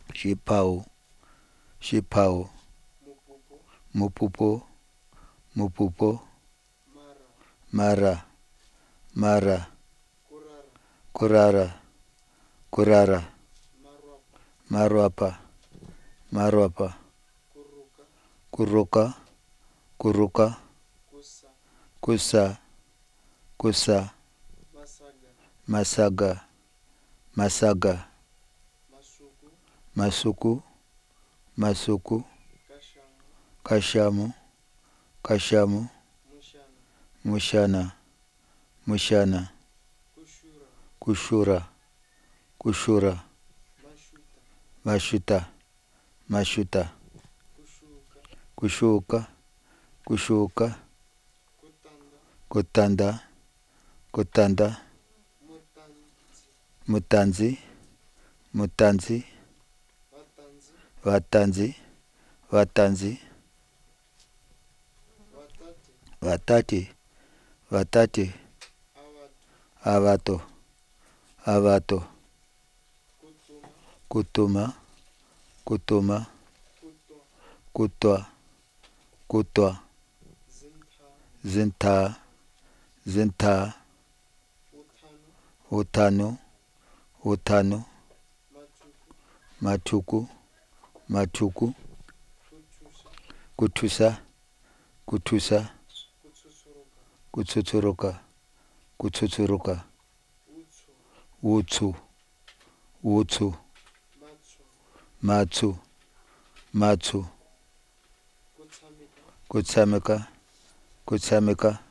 Xiphawu, xiphawu. Mupupo, mupupo. Mara, mara. Kurara, kurara. Marwapa, marwapa. Kuruka, kuruka. Kusa, kusa. Masaga, masaga. Masuku, masuku. Kashamu, kashamu. Mushana, mushana. Kushura, kushura. Mashuta, mashuta. Kushuka, kushuka. Kutanda, kutanda. Mutanzi, mutanzi. Vatanzi, vatanzi. Vatati, vatati. Avato, avato. Kutuma, kutuma. Kutwa, kutwa. Zinta, zinta. Utano, utano. Matuku, matuku. Kutusa, kutusa. Kutsuturuka, kutsuturuka. Utsu, utsu. Matsu, matsu. Kutsamika, kutsamika.